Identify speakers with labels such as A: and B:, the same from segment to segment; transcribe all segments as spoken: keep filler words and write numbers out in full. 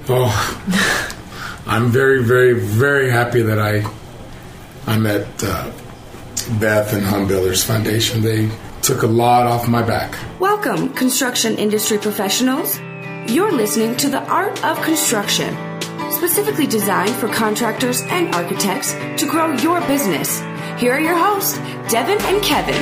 A: Oh, I'm very, very, very happy that I I met uh, Beth and Home Builders Foundation. They took a lot off my back.
B: Welcome, construction industry professionals. You're listening to The Art of Construction, specifically designed for contractors and architects to grow your business. Here are your hosts, Devin and Kevin.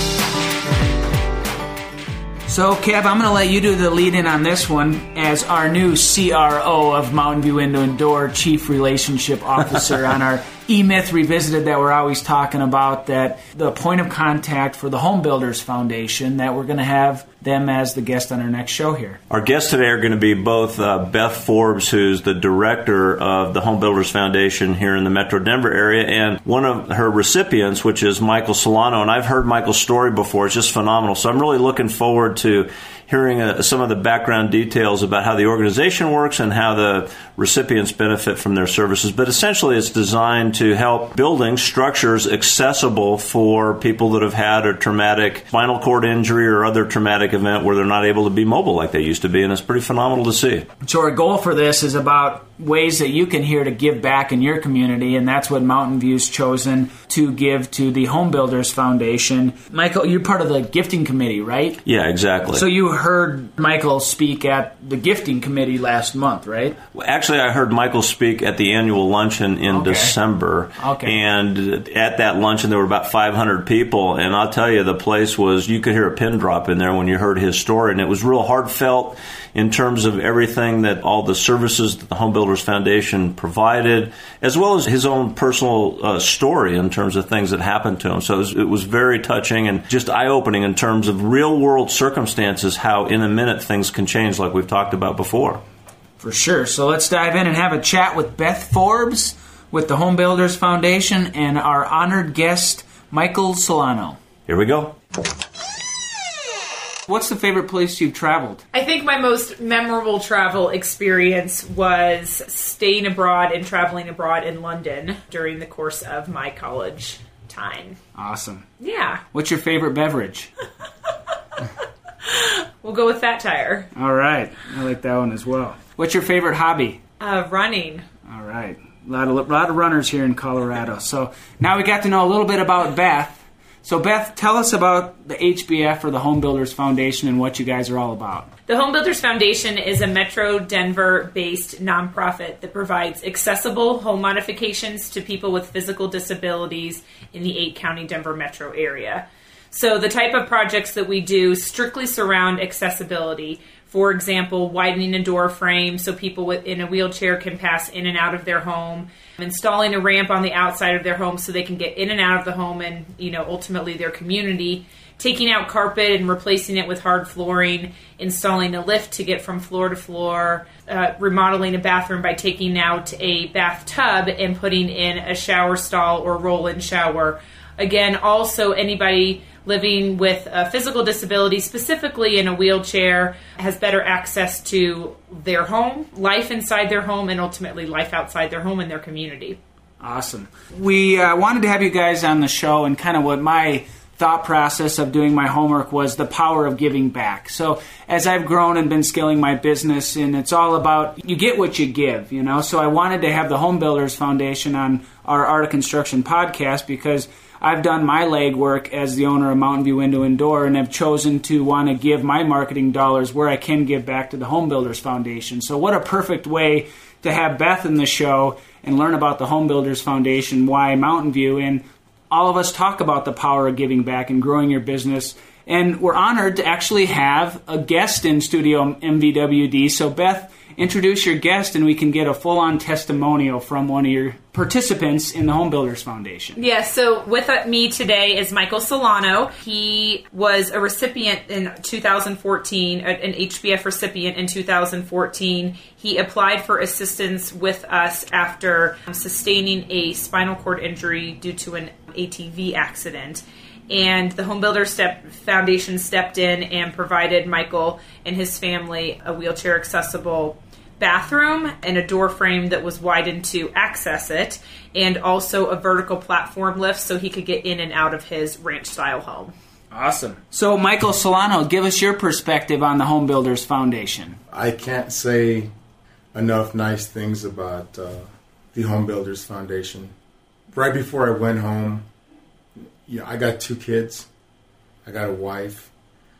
C: So, Kev, I'm going to let you do the lead-in on this one as our new C R O of Mountain View Window and Door, Chief Relationship Officer on our E-Myth Revisited that we're always talking about, that the point of contact for the Home Builders Foundation, that we're going to have them as the guest on our next show here.
D: Our guests today are going to be both uh, Beth Forbes, who's the director of the Home Builders Foundation here in the Metro Denver area, and one of her recipients, which is Michael Solano. And I've heard Michael's story before. It's just phenomenal. So I'm really looking forward to hearing uh, some of the background details about how the organization works and how the recipients benefit from their services. But essentially, it's designed to help buildings, structures accessible for people that have had a traumatic spinal cord injury or other traumatic event where they're not able to be mobile like they used to be. And it's pretty phenomenal to see.
C: So our goal for this is about ways that you can here to give back in your community, and that's what Mountain View's chosen to give to the Home Builders Foundation. Michael, you're part of the gifting committee, right?
D: Yeah, exactly.
C: So you heard Michael speak at the gifting committee last month, right?
D: Well, actually, I heard Michael speak at the annual luncheon in
C: okay.
D: December.
C: Okay.
D: And at that luncheon, there were about five hundred people. And I'll tell you, the place was, you could hear a pin drop in there when you heard his story. And it was real heartfelt in terms of everything that all the services that the Home Builders Foundation provided, as well as his own personal uh, story in terms of things that happened to him. So it was, it was very touching and just eye-opening in terms of real-world circumstances, how in a minute things can change like we've talked about before.
C: For sure. So let's dive in and have a chat with Beth Forbes with the Home Builders Foundation and our honored guest, Michael Solano.
D: Here we go.
C: What's the favorite place you've traveled?
E: I think my most memorable travel experience was staying abroad and traveling abroad in London during the course of my college time.
C: Awesome.
E: Yeah.
C: What's your favorite beverage?
E: We'll go with Fat Tire.
C: All right. I like that one as well. What's your favorite hobby?
E: Uh, running.
C: All right. A lot of, a lot of runners here in Colorado. So now we got to know a little bit about Beth. So, Beth, tell us about the H B F, or the Home Builders Foundation, and what you guys are all about.
E: The Home Builders Foundation is a Metro Denver-based nonprofit that provides accessible home modifications to people with physical disabilities in the eight-county Denver metro area. So the type of projects that we do strictly surround accessibility. For example, widening a door frame so people in a wheelchair can pass in and out of their home, installing a ramp on the outside of their home so they can get in and out of the home and, you know, ultimately their community, taking out carpet and replacing it with hard flooring, installing a lift to get from floor to floor, uh, remodeling a bathroom by taking out a bathtub and putting in a shower stall or roll-in shower. Again, also anybody living with a physical disability, specifically in a wheelchair, has better access to their home, life inside their home, and ultimately life outside their home and their community.
C: Awesome. We uh, wanted to have you guys on the show, and kind of what my thought process of doing my homework was the power of giving back. So as I've grown and been scaling my business, and it's all about you get what you give, you know. So I wanted to have the Home Builders Foundation on our Art of Construction podcast because I've done my legwork as the owner of Mountain View Window and Door, and have chosen to want to give my marketing dollars where I can give back to the Home Builders Foundation. So what a perfect way to have Beth in the show and learn about the Home Builders Foundation, why Mountain View, and all of us talk about the power of giving back and growing your business. And we're honored to actually have a guest in studio M V W D. So Beth, introduce your guest and we can get a full-on testimonial from one of your participants in the Home Builders Foundation.
E: Yes, yeah, so with me today is Michael Solano. He was a recipient in two thousand fourteen, an H B F recipient in two thousand fourteen. He applied for assistance with us after sustaining a spinal cord injury due to an A T V accident. And the Home Builders Step Foundation stepped in and provided Michael and his family a wheelchair-accessible bathroom and a door frame that was widened to access it, and also a vertical platform lift so he could get in and out of his ranch-style home.
C: Awesome. So, Michael Solano, give us your perspective on the Home Builders Foundation.
A: I can't say enough nice things about uh, the Home Builders Foundation. Right before I went home, yeah, I got two kids. I got a wife.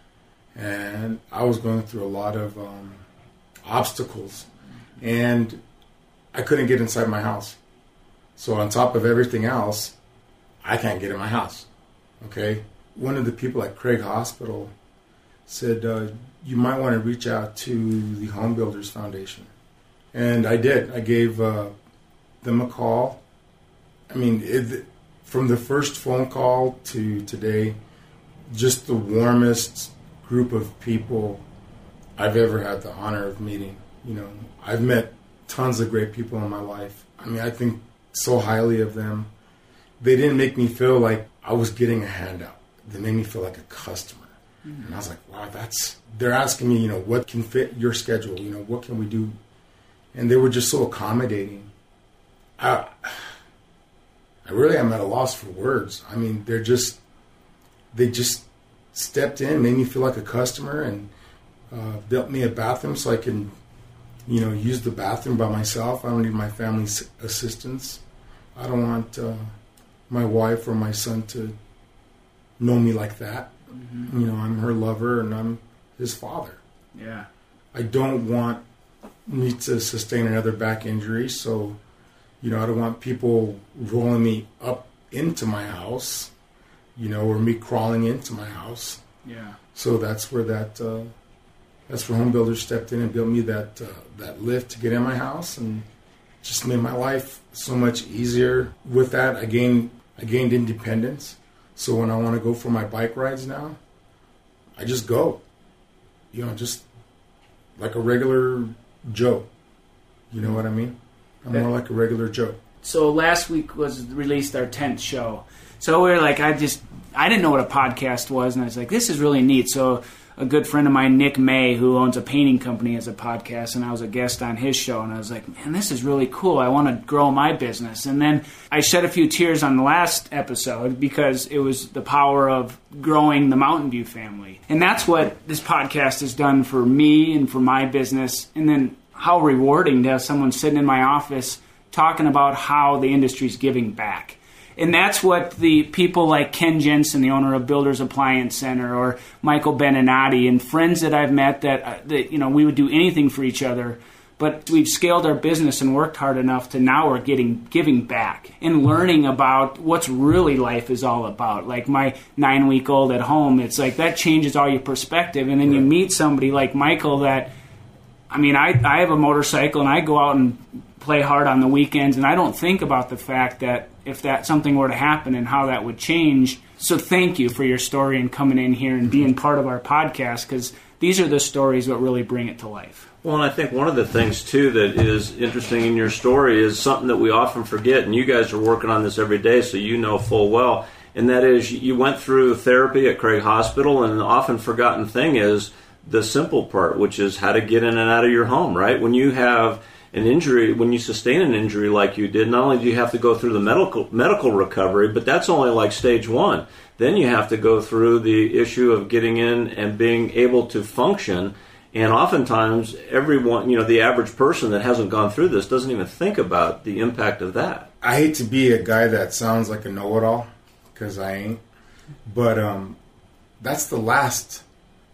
A: And I was going through a lot of um, obstacles. And I couldn't get inside my house. So on top of everything else, I can't get in my house. Okay? One of the people at Craig Hospital said, uh, you might want to reach out to the Home Builders Foundation. And I did. I gave uh, them a call. I mean, it, from the first phone call to today, just the warmest group of people I've ever had the honor of meeting. You know, I've met tons of great people in my life. I mean, I think so highly of them. They didn't make me feel like I was getting a handout. They made me feel like a customer. Mm-hmm. And I was like, wow, that's... They're asking me, you know, what can fit your schedule? You know, what can we do? And they were just so accommodating. I, I really am at a loss for words. I mean, they're just... They just stepped in, made me feel like a customer, and uh, built me a bathroom so I can, you know, use the bathroom by myself. I don't need my family's assistance. I don't want uh, my wife or my son to know me like that. Mm-hmm. You know, I'm her lover and I'm his father.
C: Yeah.
A: I don't want me to sustain another back injury, so, you know, I don't want people rolling me up into my house, you know, or me crawling into my house.
C: Yeah.
A: So that's where that uh, that's where Home Builders stepped in and built me that uh, that lift to get in my house, and just made my life so much easier. With that, I gained I gained independence. So when I want to go for my bike rides now, I just go. You know, just like a regular Joe. You know what I mean? I'm more like a regular Joe.
C: So last week was released our tenth show. So we were like, I just, I didn't know what a podcast was, and I was like, this is really neat. So a good friend of mine, Nick May, who owns a painting company, has a podcast, and I was a guest on his show, and I was like, man, this is really cool. I want to grow my business. And then I shed a few tears on the last episode because it was the power of growing the Mountain View family. And that's what this podcast has done for me and for my business. And then how rewarding to have someone sitting in my office talking about how the industry's giving back. And that's what the people like Ken Jensen, the owner of Builders Appliance Center, or Michael Beninati, and friends that I've met that, uh, that, you know, we would do anything for each other, but we've scaled our business and worked hard enough to now we're getting giving back and learning about what's really life is all about. Like my nine-week-old at home, it's like that changes all your perspective. And then right. You meet somebody like Michael that, I mean, I, I have a motorcycle and I go out and play hard on the weekends, and I don't think about the fact that if that something were to happen and how that would change. So thank you for your story and coming in here and being part of our podcast, because these are the stories that really bring it to life.
D: Well, and I think one of the things, too, that is interesting in your story is something that we often forget, and you guys are working on this every day, so you know full well, and that is you went through therapy at Craig Hospital, and the often forgotten thing is the simple part, which is how to get in and out of your home, right? When you have an injury, when you sustain an injury like you did, not only do you have to go through the medical medical recovery, but that's only like stage one. Then you have to go through the issue of getting in and being able to function. And oftentimes, everyone, you know, the average person that hasn't gone through this doesn't even think about the impact of that.
A: I hate to be a guy that sounds like a know-it-all, because I ain't. But um, that's the last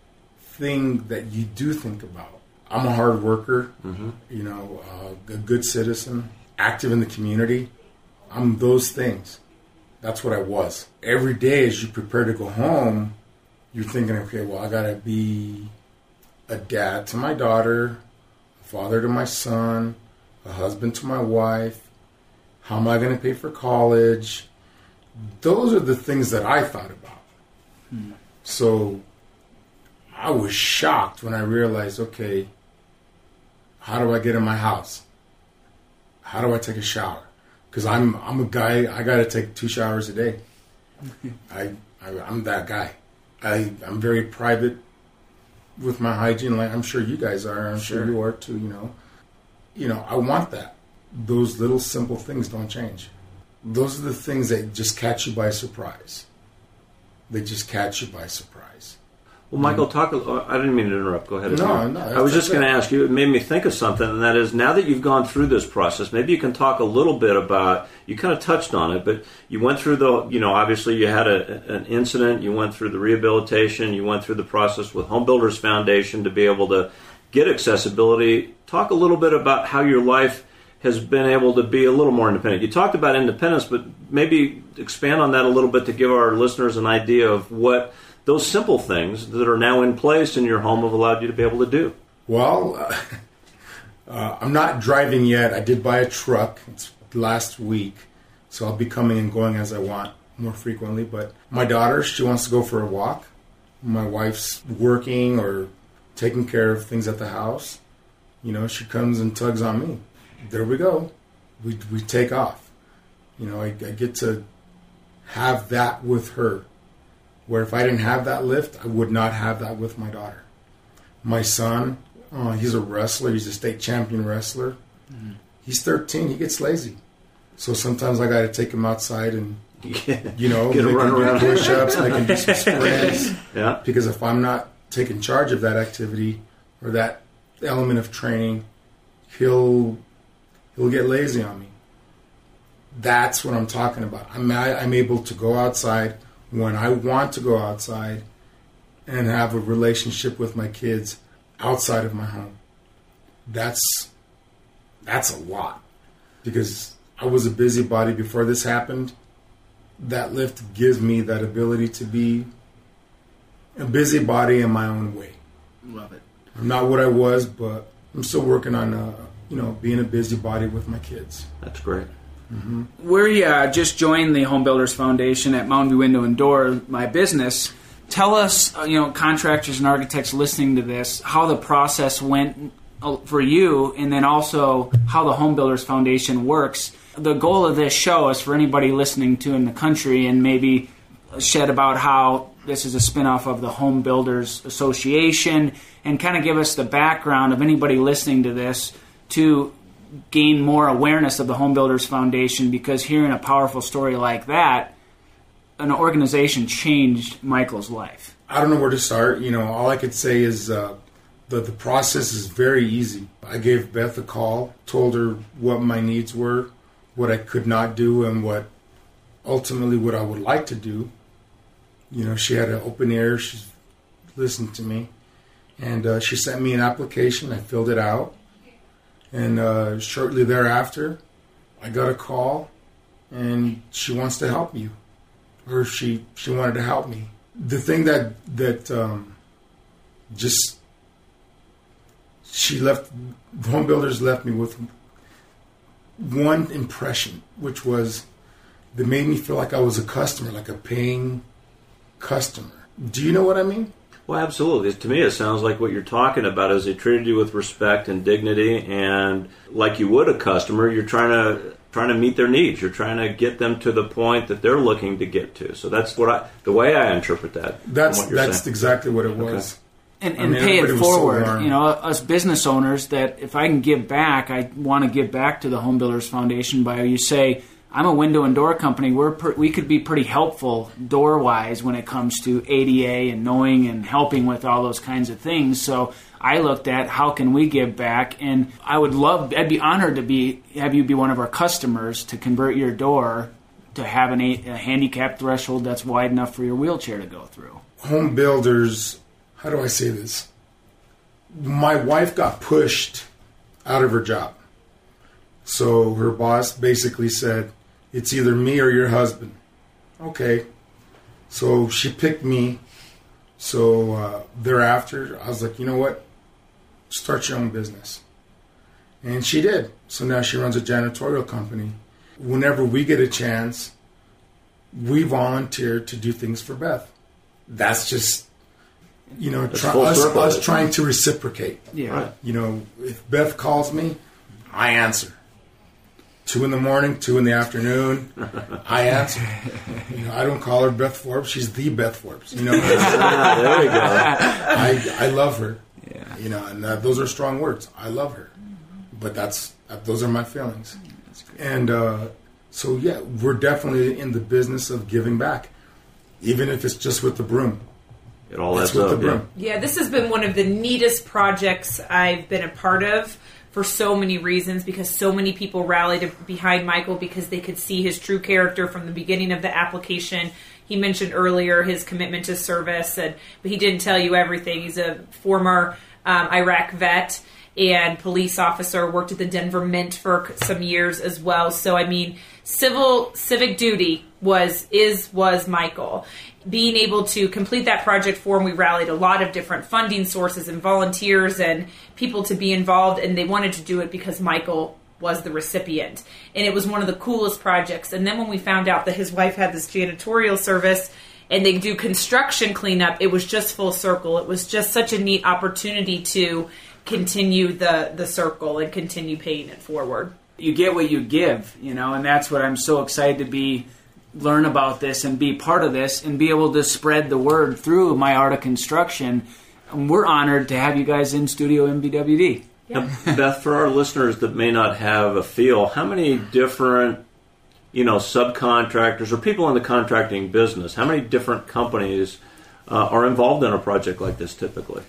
A: thing that you do think about. I'm a hard worker, mm-hmm. you know, uh, a good citizen, active in the community. I'm those things. That's what I was. Every day as you prepare to go home, you're thinking, okay, well, I got to be a dad to my daughter, a father to my son, a husband to my wife. How am I going to pay for college? Those are the things that I thought about. Hmm. So I was shocked when I realized, okay, how do I get in my house? How do I take a shower? Because I'm I'm a guy, I got to take two showers a day. I, I I'm that guy. I I'm very private with my hygiene, like I'm sure you guys are. I'm sure, sure you are too. You know, you know. I want that. Those little simple things don't change. Those are the things that just catch you by surprise. They just catch you by surprise.
D: Well, Michael, talk. I didn't mean to interrupt. Go ahead.
A: No, no.
D: I was just going to ask you. It made me think of something, and that is, now that you've gone through this process, maybe you can talk a little bit about. You kind of touched on it, but you went through the. You know, obviously, you had a, an incident. You went through the rehabilitation. You went through the process with Home Builders Foundation to be able to get accessibility. Talk a little bit about how your life has been able to be a little more independent. You talked about independence, but maybe expand on that a little bit to give our listeners an idea of what those simple things that are now in place in your home have allowed you to be able to do.
A: Well, uh, uh, I'm not driving yet. I did buy a truck. It's last week, so I'll be coming and going as I want more frequently. But my daughter, she wants to go for a walk. My wife's working or taking care of things at the house. You know, she comes and tugs on me. There we go. We we take off. You know, I, I get to have that with her. Where if I didn't have that lift, I would not have that with my daughter. My son, uh, he's a wrestler. He's a state champion wrestler. Mm-hmm. He's thirteen. He gets lazy. So sometimes I got to take him outside and, you know,
D: Get
A: make
D: run
A: him
D: around.
A: do push-ups, make him do some sprints.
D: Yeah.
A: Because if I'm not taking charge of that activity or that element of training, he'll he'll get lazy on me. That's what I'm talking about. I'm I'm able to go outside when I want to go outside and have a relationship with my kids outside of my home. That's that's a lot, because I was a busybody before this happened. That lift gives me that ability to be a busybody in my own way.
C: Love it.
A: I'm not what I was, but I'm still working on, uh, you know, being a busybody with my kids.
D: That's great.
A: Mm-hmm.
C: We uh, just joined the Home Builders Foundation at Mountain View Window and Door, my business. Tell us, uh, you know, contractors and architects listening to this, how the process went for you, and then also how the Home Builders Foundation works. The goal of this show is for anybody listening to in the country, and maybe shed about how this is a spinoff of the Home Builders Association, and kind of give us the background of anybody listening to this to gain more awareness of the Home Builders Foundation, because hearing a powerful story like that, an organization changed Michael's life.
A: I don't know where to start. You know, all I could say is uh, the, the process is very easy. I gave Beth a call, told her what my needs were, what I could not do, and what ultimately what I would like to do. You know, she had an open ear. She listened to me. And uh, she sent me an application. I filled it out. And uh, shortly thereafter, I got a call, and she wants to help you. Or she, she wanted to help me. The thing that, that um, just, she left, Home Builders left me with one impression, which was, they made me feel like I was a customer, like a paying customer. Do you know what I mean?
D: Well, absolutely. To me, it sounds like what you're talking about is they treated you with respect and dignity, and like you would a customer, you're trying to trying to meet their needs. You're trying to get them to the point that they're looking to get to. So that's what I, the way I interpret that.
A: That's
D: what you're
A: that's
D: saying.
A: exactly what it was.
D: Okay.
C: And,
A: I
C: and
A: mean,
C: pay it
A: everybody was so
C: forward.
A: warm.
C: You know, us business owners, that if I can give back, I want to give back to the Home Builders Foundation by, you say, I'm a window and door company. We're per, we could be pretty helpful door-wise when it comes to A D A and knowing and helping with all those kinds of things. So I looked at how can we give back, and I would love, I'd be honored to be have you be one of our customers to convert your door to have an, a handicap threshold that's wide enough for your wheelchair to go through.
A: Home Builders, how do I say this? My wife got pushed out of her job. So her boss basically said, it's either me or your husband. Okay. So she picked me. So uh, thereafter, I was like, you know what? Start your own business. And she did. So now she runs a janitorial company. Whenever we get a chance, we volunteer to do things for Beth. That's just, you know, try, us, us trying to reciprocate.
C: Yeah.
D: Right.
A: You know, if Beth calls me, I answer. Two in the morning, two in the afternoon, I answer. You know, I don't call her Beth Forbes; she's the Beth Forbes. You know,
D: there we go.
A: I I love her.
C: Yeah.
A: You know, and uh, those are strong words. I love her, but that's uh, those are my feelings. And uh, so, yeah, we're definitely in the business of giving back, even if it's just with the broom.
D: it all
A: That's
D: adds
A: what
D: up.
A: the
D: Yeah.
A: brim-
E: Yeah, this has been one of the neatest projects I've been a part of for so many reasons, because so many people rallied behind Michael because they could see his true character from the beginning of the application. He mentioned earlier his commitment to service, and but he didn't tell you everything. He's a former um, Iraq vet and police officer, worked at the Denver Mint for some years as well. So, I mean, civil civic duty was is was Michael. Being able to complete that project for him, we rallied a lot of different funding sources and volunteers and people to be involved, and they wanted to do it because Michael was the recipient. And it was one of the coolest projects. And then when we found out that his wife had this janitorial service and they do construction cleanup, it was just full circle. It was just such a neat opportunity to continue the, the circle and continue paying it forward.
C: You get what you give, you know, and that's what I'm so excited to be, learn about this and be part of this and be able to spread the word through my Art of Construction. And we're honored to have you guys in Studio M V W D.
E: Yeah.
D: Now, Beth, for our listeners that may not have a feel, how many different, you know, subcontractors or people in the contracting business, how many different companies uh, are involved in a project like this typically?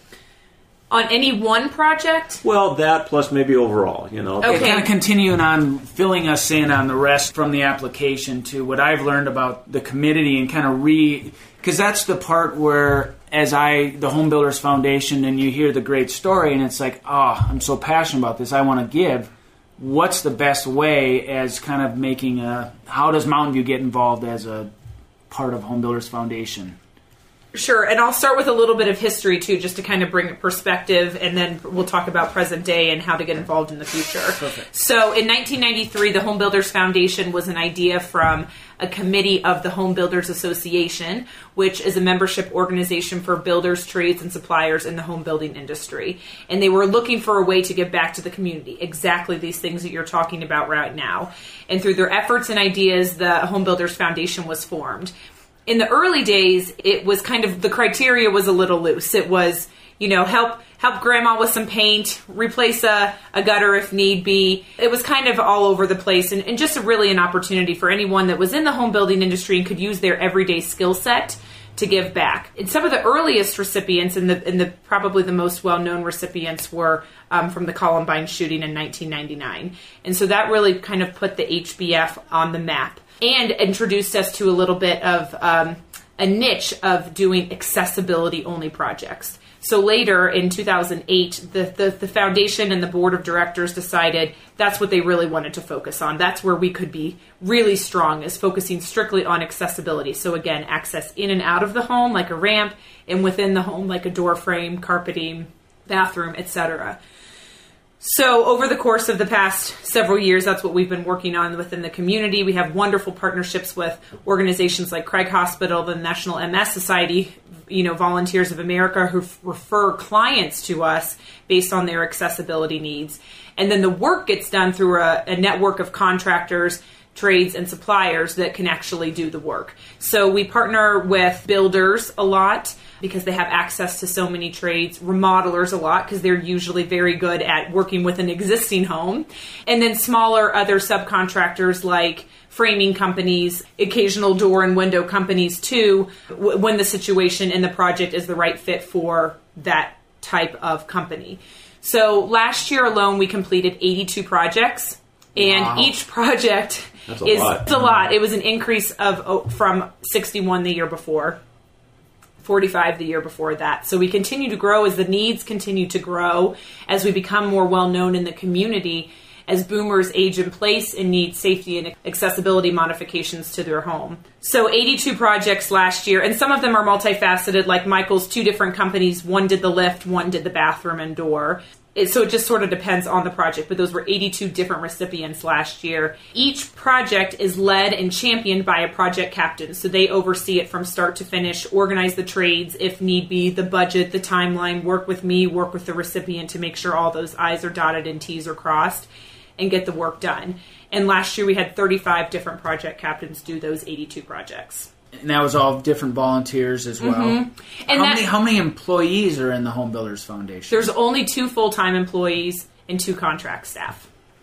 E: On any one project?
D: Well, that plus maybe overall, you know.
E: Okay.
C: Kind of continuing on, filling us in on the rest from the application to what I've learned about the community and kind of re... Because that's the part where, as I, the Home Builders Foundation, and you hear the great story, and it's like, oh, I'm so passionate about this, I want to give. What's the best way as kind of making a... How does Mountain View get involved as a part of Home Builders Foundation?
E: Sure, and I'll start with a little bit of history, too, just to kind of bring perspective, and then we'll talk about present day and how to get involved in the future.
C: Perfect.
E: So in nineteen ninety-three, the Home Builders Foundation was an idea from a committee of the Home Builders Association, which is a membership organization for builders, trades, and suppliers in the home building industry. And they were looking for a way to give back to the community, exactly these things that you're talking about right now. And through their efforts and ideas, the Home Builders Foundation was formed. In the early days, it was kind of, the criteria was a little loose. It was, you know, help help grandma with some paint, replace a, a gutter if need be. It was kind of all over the place, and, and just a, really an opportunity for anyone that was in the home building industry and could use their everyday skill set to give back. And some of the earliest recipients and the, and the probably the most well-known recipients were um, from the Columbine shooting in nineteen ninety-nine. And so that really kind of put the H B F on the map and introduced us to a little bit of um, a niche of doing accessibility-only projects. So later, in two thousand eight, the, the, the foundation and the board of directors decided that's what they really wanted to focus on. That's where we could be really strong, is focusing strictly on accessibility. So again, access in and out of the home, like a ramp, and within the home, like a door frame, carpeting, bathroom, et cetera. So over the course of the past several years, that's what we've been working on within the community. We have wonderful partnerships with organizations like Craig Hospital, the National M S Society, you know, Volunteers of America, who f- refer clients to us based on their accessibility needs. And then the work gets done through a, a network of contractors, trades, and suppliers that can actually do the work. So we partner with builders a lot because they have access to so many trades, remodelers a lot because they're usually very good at working with an existing home, and then smaller other subcontractors like framing companies, occasional door and window companies too, w- when the situation in the project is the right fit for that type of company. So last year alone, we completed eighty-two projects, and
C: Wow.
E: each project
D: That's a
E: is
D: lot.
E: it's a lot. It was an increase of oh, from sixty-one the year before, forty-five the year before that. So we continue to grow as the needs continue to grow, as we become more well-known in the community, as boomers age in place and need safety and accessibility modifications to their home. So eighty-two projects last year, and some of them are multifaceted, like Michael's two different companies. One did the lift, one did the bathroom and door. It, so it just sort of depends on the project, but those were eighty-two different recipients last year. Each project is led and championed by a project captain, so they oversee it from start to finish, organize the trades if need be, the budget, the timeline, work with me, work with the recipient to make sure all those I's are dotted and T's are crossed, and get the work done. And last year we had thirty-five different project captains do those eighty-two projects.
C: And that was all different volunteers as well.
E: Mm-hmm. And
C: how
E: that-
C: many how many employees are in the Home Builders Foundation?
E: There's only two full-time employees and two contract staff.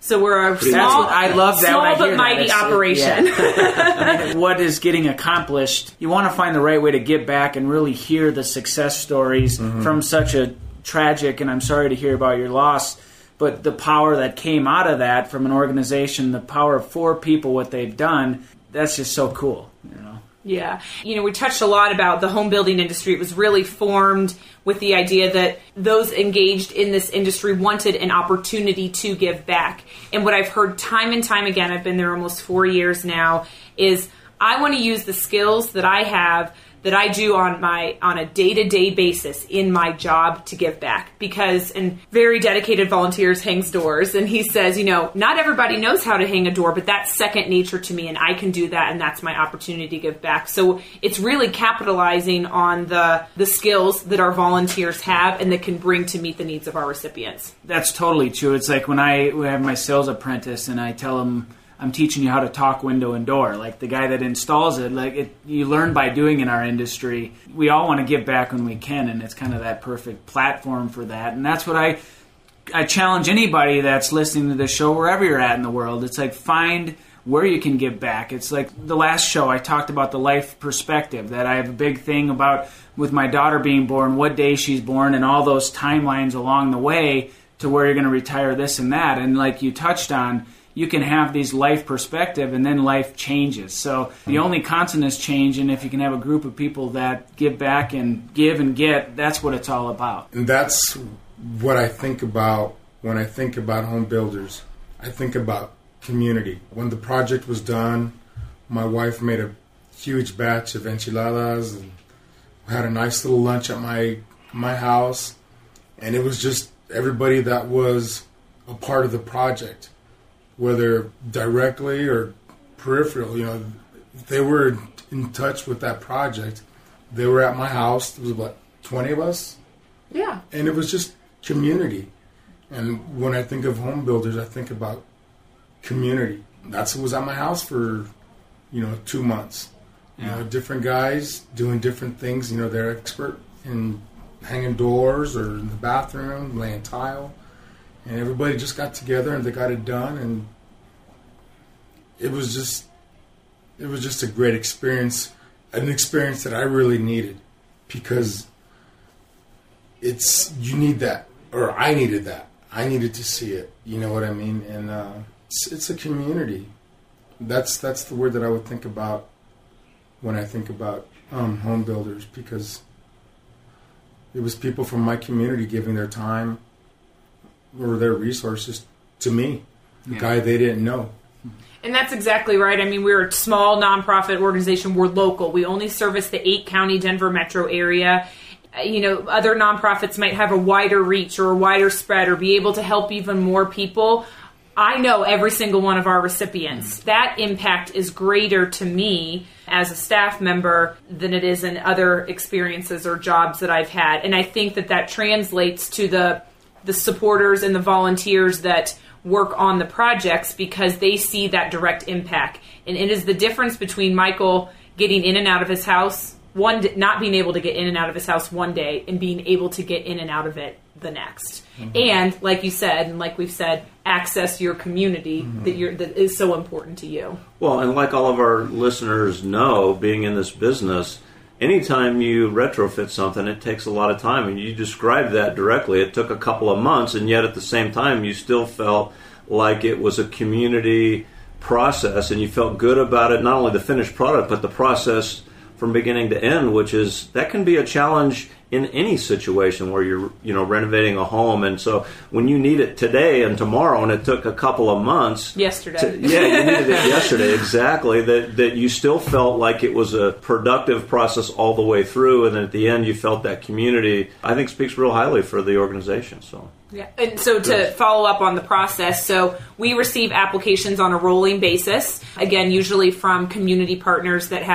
E: So we're a small,
C: That's what, I love that
E: small
C: when I hear
E: but mighty
C: that.
E: operation.
C: Yeah. What is getting accomplished? You want to find the right way to give back and really hear the success stories mm-hmm. from such a tragic, and I'm sorry to hear about your loss, but the power that came out of that from an organization, the power of four people, what they've done, that's just so cool, you know.
E: Yeah. You know, we touched a lot about the home building industry. It was really formed with the idea that those engaged in this industry wanted an opportunity to give back. And what I've heard time and time again, I've been there almost four years now, is I want to use the skills that I have that I do on my on a day-to-day basis in my job to give back. Because, and very dedicated volunteers hangs doors, and he says, you know, not everybody knows how to hang a door, but that's second nature to me, and I can do that, and that's my opportunity to give back. So it's really capitalizing on the the skills that our volunteers have and that can bring to meet the needs of our recipients.
C: That's totally true. It's like when I have my sales apprentice and I tell him, I'm teaching you how to talk window and door. Like the guy that installs it, like it, you learn by doing in our industry. We all want to give back when we can, and it's kind of that perfect platform for that. And that's what I I challenge anybody that's listening to this show, wherever you're at in the world. It's like find where you can give back. It's like the last show I talked about the life perspective, that I have a big thing about with my daughter being born, what day she's born, and all those timelines along the way to where you're going to retire, this and that. And like you touched on, you can have these life perspective, and then life changes. So the only constant is change, and if you can have a group of people that give back and give and get, that's what it's all about.
A: And that's what I think about when I think about home builders. I think about community. When the project was done, my wife made a huge batch of enchiladas, and we had a nice little lunch at my my house, and it was just everybody that was a part of the project, whether directly or peripheral, you know, they were in touch with that project. They were at my house. There was about twenty of us.
E: Yeah. And
A: it was just community. And when I think of home builders, I think about community. That's who was at my house for, you know, two months. You yeah. know, different guys doing different things. You know, they're expert in hanging doors or in the bathroom, laying tile. And everybody just got together and they got it done, and it was just it was just a great experience, an experience that I really needed, because it's you need that, or I needed that. I needed to see it. You know what I mean? And uh, it's, it's a community. That's that's the word that I would think about when I think about um, home builders, because it was people from my community giving their time or their resources to me, the yeah. guy they didn't know.
E: And that's exactly right. I mean, we're a small nonprofit organization. We're local. We only service the eight county Denver metro area. You know, other nonprofits might have a wider reach or a wider spread or be able to help even more people. I know every single one of our recipients. That impact is greater to me as a staff member than it is in other experiences or jobs that I've had. And I think that that translates to the the supporters and the volunteers that work on the projects, because they see that direct impact. And it is the difference between Michael getting in and out of his house, one not being able to get in and out of his house one day, and being able to get in and out of it the next. Mm-hmm. And like you said, and like we've said, access your community mm-hmm. that you're that is so important to you.
D: Well, and like all of our listeners know, being in this business, anytime you retrofit something, it takes a lot of time, and you described that directly. It took a couple of months, and yet at the same time, you still felt like it was a community process, and you felt good about it, not only the finished product, but the process from beginning to end, which is, that can be a challenge in any situation where you're, you know, renovating a home. And so when you need it today and tomorrow, and it took a couple of months.
E: Yesterday.
D: To, yeah, you needed it yesterday, exactly. That that you still felt like it was a productive process all the way through, and at the end you felt that community, I think, speaks real highly for the organization. So.
E: Yeah, and so to yes. follow up on the process, so we receive applications on a rolling basis, again, usually from community partners that have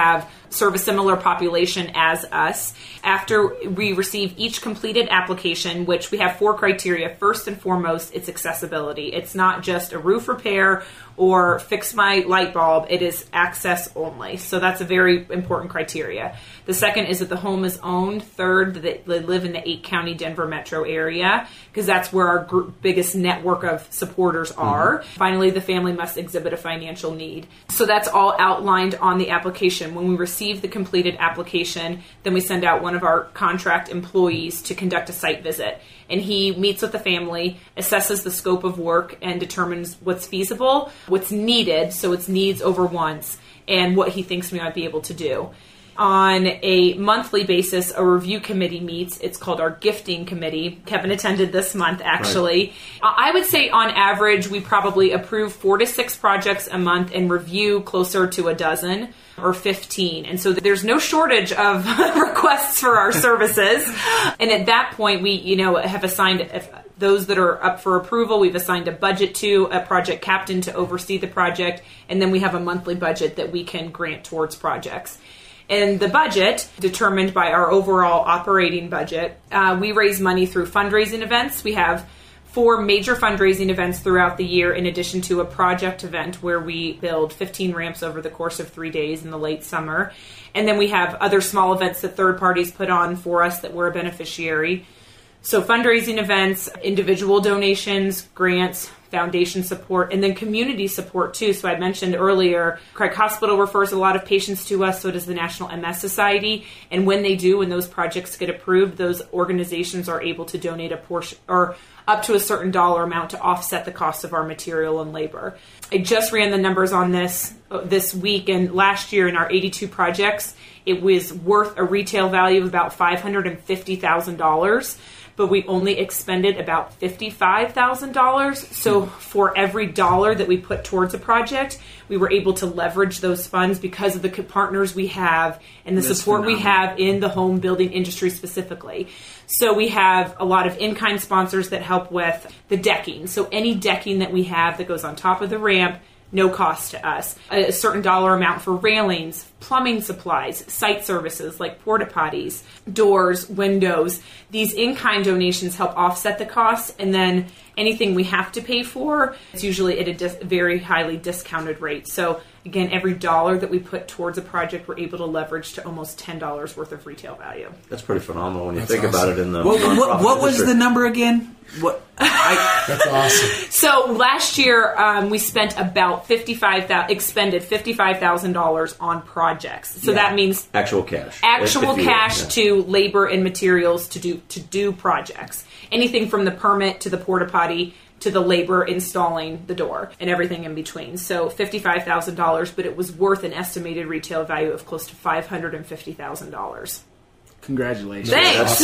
E: serve a similar population as us. After we receive each completed application, which we have four criteria. First and foremost, it's accessibility. It's not just a roof repair or fix my light bulb. It is access only. So that's a very important criteria. The second is that the home is owned. Third, that they live in the eight-county Denver metro area, because that's where our gr- biggest network of supporters are. Mm-hmm. Finally, the family must exhibit a financial need. So that's all outlined on the application. When we receive the completed application, then we send out one of our contract employees to conduct a site visit. And he meets with the family, assesses the scope of work, and determines what's feasible, what's needed, so it's needs over wants, and what he thinks we might be able to do. On a monthly basis, a review committee meets. It's called our gifting committee. Kevin attended this month, actually. Right. I would say on average, we probably approve four to six projects a month and review closer to a dozen or fifteen. And so there's no shortage of requests for our services. And at that point, we, you know, have assigned those that are up for approval. We've assigned a budget to a project captain to oversee the project. And then we have a monthly budget that we can grant towards projects. And the budget, determined by our overall operating budget, uh, we raise money through fundraising events. We have four major fundraising events throughout the year, in addition to a project event where we build fifteen ramps over the course of three days in the late summer. And then we have other small events that third parties put on for us that we're a beneficiary. So fundraising events, individual donations, grants, foundation support, and then community support too. So I mentioned earlier, Craig Hospital refers a lot of patients to us, so does the National M S Society. And when they do, when those projects get approved, those organizations are able to donate a portion or up to a certain dollar amount to offset the cost of our material and labor. I just ran the numbers on this this week, and last year in our eighty-two projects, it was worth a retail value of about five hundred fifty thousand dollars. But we only expended about fifty-five thousand dollars. So for every dollar that we put towards a project, we were able to leverage those funds because of the partners we have and the
C: That's
E: support
C: phenomenal.
E: we have in the home building industry specifically. So we have a lot of in-kind sponsors that help with the decking. So any decking that we have that goes on top of the ramp, no cost to us. A certain dollar amount for railings, plumbing supplies, site services like porta potties, doors, windows. These in-kind donations help offset the costs, and then anything we have to pay for, it's usually at a dis- very highly discounted rate. So again, every dollar that we put towards a project, we're able to leverage to almost ten dollars worth of retail value.
D: That's pretty phenomenal when you
A: That's
D: think
A: awesome.
D: about it in the
C: What, what,
D: nonprofit
C: what was
D: industry.
C: the number again? What? I,
A: That's awesome.
E: So last year, um, we spent about fifty-five thousand, expended fifty-five thousand dollars on projects. So
C: Yeah.
E: that means
D: Actual cash.
E: actual
D: If you-
E: cash
D: yeah.
E: to labor and materials to do to do projects. Anything from the permit to the porta potty to the labor installing the door and everything in between. So fifty-five thousand dollars, but it was worth an estimated retail value of close to five hundred fifty thousand dollars.
C: congratulations.
E: Thanks.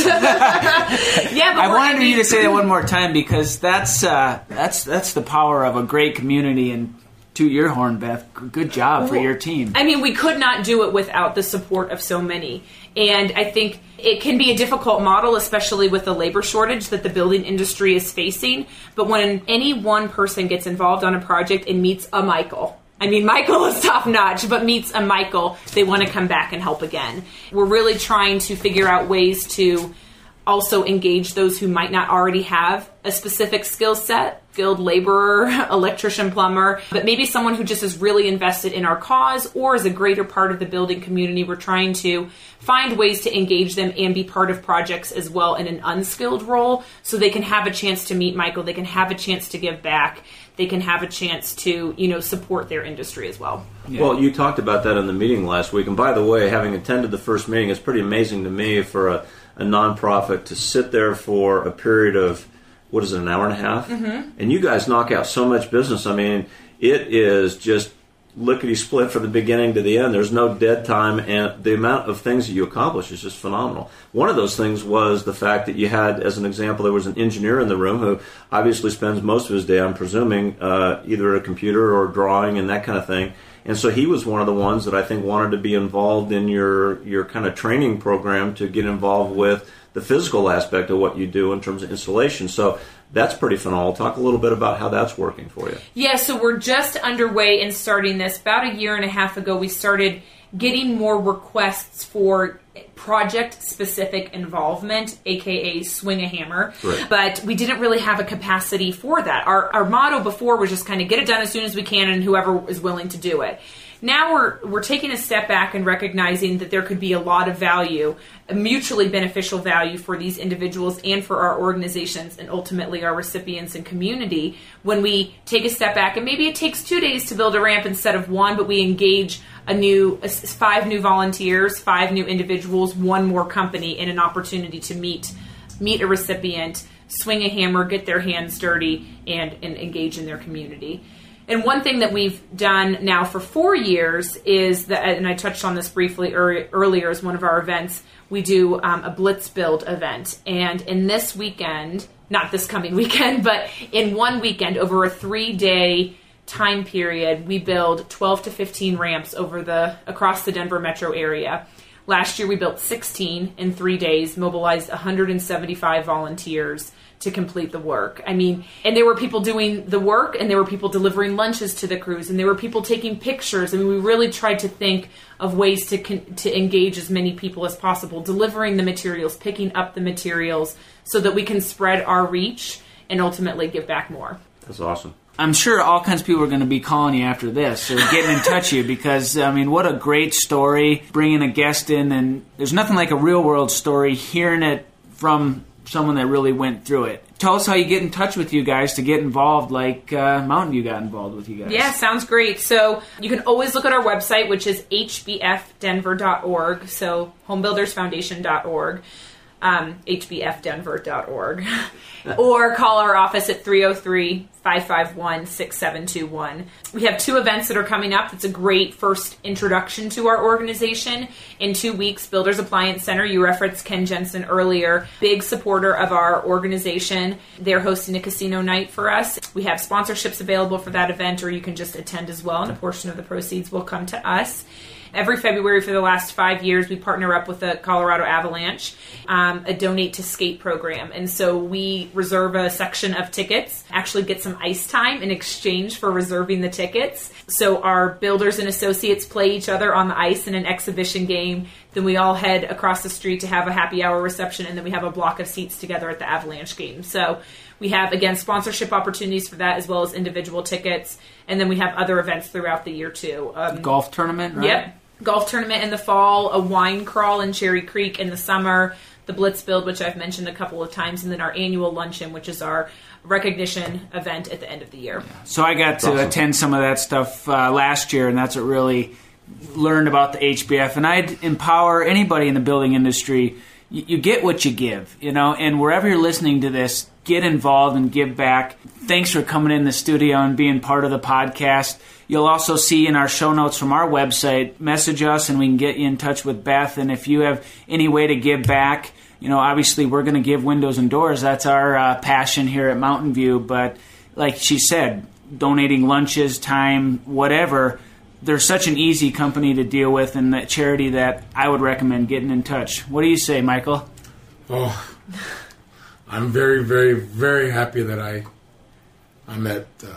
E: yeah, but
C: I
E: we're-
C: wanted
E: mean-
C: you to say that one more time because that's uh, that's that's the power of a great community. And to your horn, Beth, good job for your team.
E: I mean, we could not do it without the support of so many. And I think it can be a difficult model, especially with the labor shortage that the building industry is facing. But when any one person gets involved on a project and meets a Michael, I mean, Michael is top notch, but meets a Michael, they want to come back and help again. We're really trying to figure out ways to also engage those who might not already have a specific skill set, skilled laborer, electrician, plumber, but maybe someone who just is really invested in our cause or is a greater part of the building community. We're trying to find ways to engage them and be part of projects as well in an unskilled role so they can have a chance to meet Michael, they can have a chance to give back, they can have a chance to, you know, support their industry as well.
C: Yeah.
D: Well, you talked about that in the meeting last week. And by the way, having attended the first meeting, it's pretty amazing to me for a, a nonprofit to sit there for a period of, what is it, an hour and a half? Mm-hmm. And you guys knock out so much business. I mean, it is just lickety-split from the beginning to the end. There's no dead time, and the amount of things that you accomplish is just phenomenal. One of those things was the fact that you had, as an example, there was an engineer in the room who obviously spends most of his day, I'm presuming, uh, either at a computer or drawing and that kind of thing. And so he was one of the ones that I think wanted to be involved in your, your kind of training program to get involved with the physical aspect of what you do in terms of installation. So that's pretty phenomenal. Talk a little bit about how that's working for you.
E: Yeah, so we're just underway in starting this. About a year and a half ago, we started getting more requests for project-specific involvement, aka swing a hammer,
D: right.
E: But we didn't really have a capacity for that. Our, our motto before was just kind of get it done as soon as we can and whoever is willing to do it. Now we're we're taking a step back and recognizing that there could be a lot of value, a mutually beneficial value for these individuals and for our organizations and ultimately our recipients and community when we take a step back, and maybe it takes two days to build a ramp instead of one, but we engage a new five new volunteers, five new individuals, one more company, and an opportunity to meet meet a recipient, swing a hammer, get their hands dirty, and, and engage in their community. And one thing that we've done now for four years is that, and I touched on this briefly er, earlier as one of our events, we do um, a Blitz Build event. And in this weekend, not this coming weekend, but in one weekend over a three-day time period, we build twelve to fifteen ramps over the across the Denver metro area. Last year we built sixteen in three days, mobilized one hundred seventy-five volunteers to complete the work. I mean, and there were people doing the work, and there were people delivering lunches to the crews, and there were people taking pictures. I mean, we really tried to think of ways to con- to engage as many people as possible, delivering the materials, picking up the materials, so that we can spread our reach and ultimately give back more.
D: That's awesome.
C: I'm sure all kinds of people are going to be calling you after this or getting in touch with you because, I mean, what a great story, bringing a guest in. And there's nothing like a real-world story, hearing it from someone that really went through it. Tell us how you get in touch with you guys to get involved like uh, Mountain View got involved with you guys.
E: Yeah, sounds great. So you can always look at our website, which is h b f denver dot org, so homebuilders foundation dot org. Um, h b f denver dot org, or call our office at three oh three, five five one, six seven two one. We have two events that are coming up. It's a great first introduction to our organization. In two weeks, Builders Appliance Center, you referenced Ken Jensen earlier, big supporter of our organization. They're hosting a casino night for us. We have sponsorships available for that event, or you can just attend as well, and a portion of the proceeds will come to us. Every February for the last five years, we partner up with the Colorado Avalanche, um, a Donate to Skate program. And so we reserve a section of tickets, actually get some ice time in exchange for reserving the tickets. So our builders and associates play each other on the ice in an exhibition game. Then we all head across the street to have a happy hour reception, and then we have a block of seats together at the Avalanche game. So we have, again, sponsorship opportunities for that as well as individual tickets. And then we have other events throughout the year, too. Um,
C: Golf tournament, right?
E: Yep. Golf tournament in the fall, a wine crawl in Cherry Creek in the summer, the Blitz Build, which I've mentioned a couple of times, and then our annual luncheon, which is our recognition event at the end of the year.
C: So I got to awesome. attend some of that stuff uh, last year, and that's what really learned about the H B F. And I'd empower anybody in the building industry. You, you get what you give, you know, and wherever you're listening to this, get involved and give back. Thanks for coming in the studio and being part of the podcast. You'll also see in our show notes from our website, message us and we can get you in touch with Beth. And if you have any way to give back, you know, obviously we're going to give windows and doors. That's our uh, passion here at Mountain View. But like she said, donating lunches, time, whatever, they're such an easy company to deal with and that charity that I would recommend getting in touch. What do you say, Michael?
A: Oh, I'm very, very, very happy that I I met uh,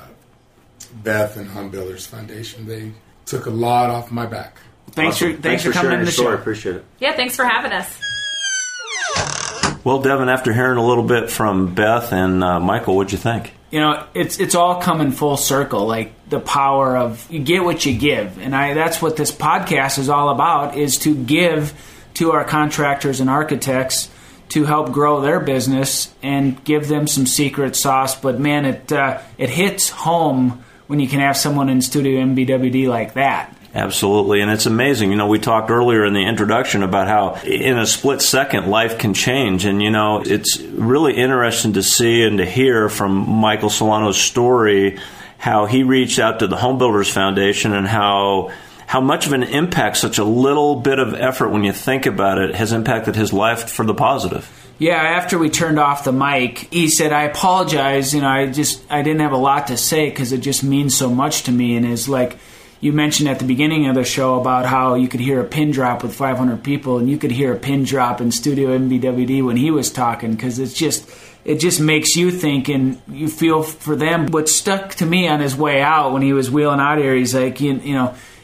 A: Beth and Home Builders Foundation. They took a lot off my back.
C: Thanks
D: awesome.
C: for
D: thanks
C: thanks, for,
D: for
C: coming
D: sharing
C: in the
D: your story.
C: show.
D: Appreciate it.
E: Yeah, thanks for having us.
D: Well, Devin, after hearing a little bit from Beth and uh, Michael, what'd you think?
C: You know, it's it's all coming full circle, like the power of you get what you give. And I that's what this podcast is all about, is to give to our contractors and architects to help grow their business and give them some secret sauce. But, man, it uh, it hits home when you can have someone in Studio M B W D like that.
D: Absolutely, and it's amazing. You know, we talked earlier in the introduction about how in a split second life can change, and, you know, it's really interesting to see and to hear from Michael Solano's story how he reached out to the Home Builders Foundation and how how much of an impact such a little bit of effort, when you think about it, has impacted his life for the positive.
C: Yeah, after we turned off the mic, he said, I apologize, you know, I just, I didn't have a lot to say because it just means so much to me. And it's like, you mentioned at the beginning of the show about how you could hear a pin drop with five hundred people, and you could hear a pin drop in Studio M B W D when he was talking, because it's just, it just makes you think and you feel for them. What stuck to me on his way out when he was wheeling out here, he's like, you, you know,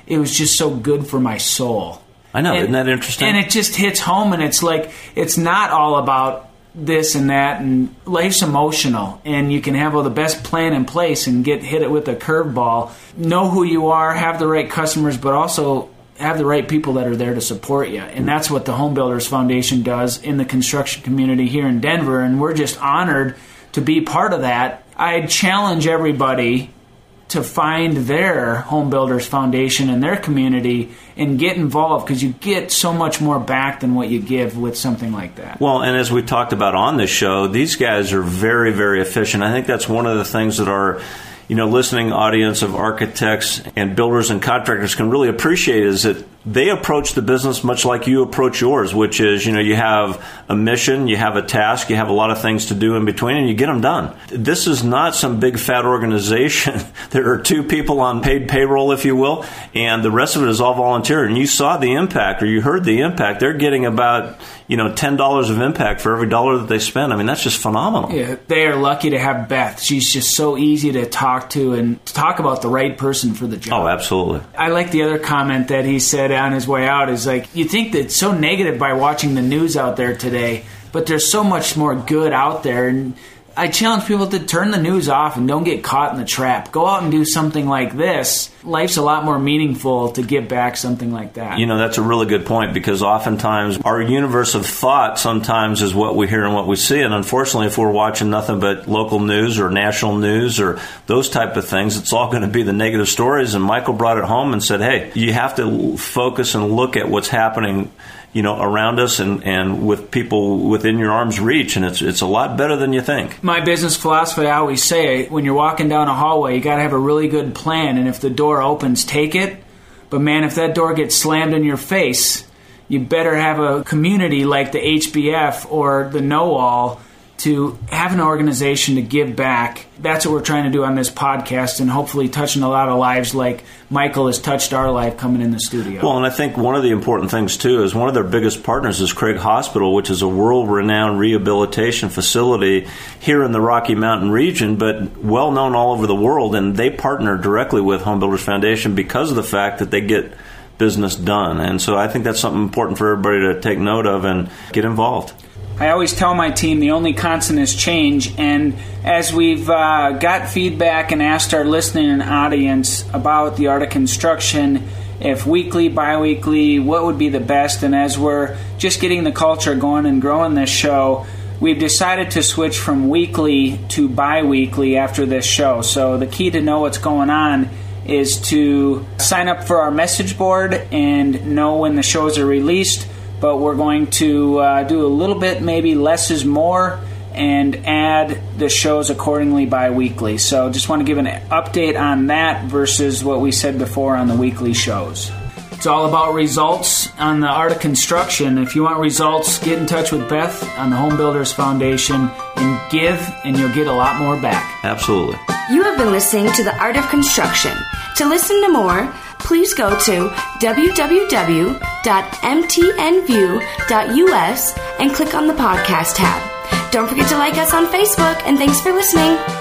C: it was just so good for my soul.
D: I know,
C: and,
D: isn't that interesting?
C: And it just hits home, and it's like, it's not all about this and that, and life's emotional, and you can have all the best plan in place and get hit it with a curveball. Know who you are, have the right customers, but also have the right people that are there to support you. And that's what the Home Builders Foundation does in the construction community here in Denver, and we're just honored to be part of that. I challenge everybody to find their Home Builders Foundation in their community and get involved, because you get so much more back than what you give with something like that.
D: Well, and as we talked about on this show, these guys are very, very efficient. I think that's one of the things that our you know, listening audience of architects and builders and contractors can really appreciate is that they approach the business much like you approach yours, which is, you know, you have a mission, you have a task, you have a lot of things to do in between, and you get them done. This is not some big fat organization. There are two people on paid payroll, if you will, and the rest of it is all volunteer. And you saw the impact, or you heard the impact. They're getting about, you know, ten dollars of impact for every dollar that they spend. I mean, that's just phenomenal.
C: Yeah, they are lucky to have Beth. She's just so easy to talk to and to talk about the right person for the job.
D: Oh, absolutely.
C: I like the other comment that he said on his way out is like, you think that it's so negative by watching the news out there today, but there's so much more good out there. And I challenge people to turn the news off and don't get caught in the trap. Go out and do something like this. Life's a lot more meaningful to give back something like that.
D: You know, that's a really good point, because oftentimes our universe of thought sometimes is what we hear and what we see. And unfortunately, if we're watching nothing but local news or national news or those type of things, it's all going to be the negative stories. And Michael brought it home and said, hey, you have to focus and look at what's happening, you know, around us and, and with people within your arm's reach, and it's it's a lot better than you think.
C: My business philosophy, I always say, when you're walking down a hallway, you got to have a really good plan, and if the door opens, take it. But man, if that door gets slammed in your face, you better have a community like the H B F or the Know-All to have an organization to give back. That's what we're trying to do on this podcast, and hopefully touching a lot of lives like Michael has touched our life coming in the studio.
D: Well, and I think one of the important things, too, is one of their biggest partners is Craig Hospital, which is a world-renowned rehabilitation facility here in the Rocky Mountain region, but well-known all over the world, and they partner directly with Home Builders Foundation because of the fact that they get business done. And so I think that's something important for everybody to take note of and get involved.
C: I always tell my team the only constant is change, and as we've uh, got feedback and asked our listening audience about the art of construction, if weekly, bi-weekly, what would be the best, and as we're just getting the culture going and growing this show, we've decided to switch from weekly to bi-weekly after this show. So the key to know what's going on is to sign up for our message board and know when the shows are released. But we're going to uh, do a little bit, maybe less is more, and add the shows accordingly bi-weekly. So just want to give an update on that versus what we said before on the weekly shows. It's all about results on the art of construction. If you want results, get in touch with Beth on the Home Builders Foundation and give, and you'll get a lot more back.
D: Absolutely.
B: You have been listening to The Art of Construction. To listen to more, please go to w w w dot m t n view dot u s and click on the podcast tab. Don't forget to like us on Facebook, and thanks for listening.